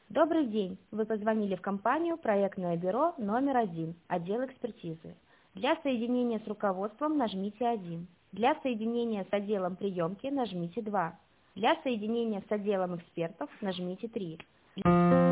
Добрый день! Вы позвонили в компанию «Проектное бюро номер 1», отдел экспертизы. Для соединения с руководством нажмите 1. Для соединения с отделом приемки нажмите 2. Для соединения с отделом экспертов нажмите 3.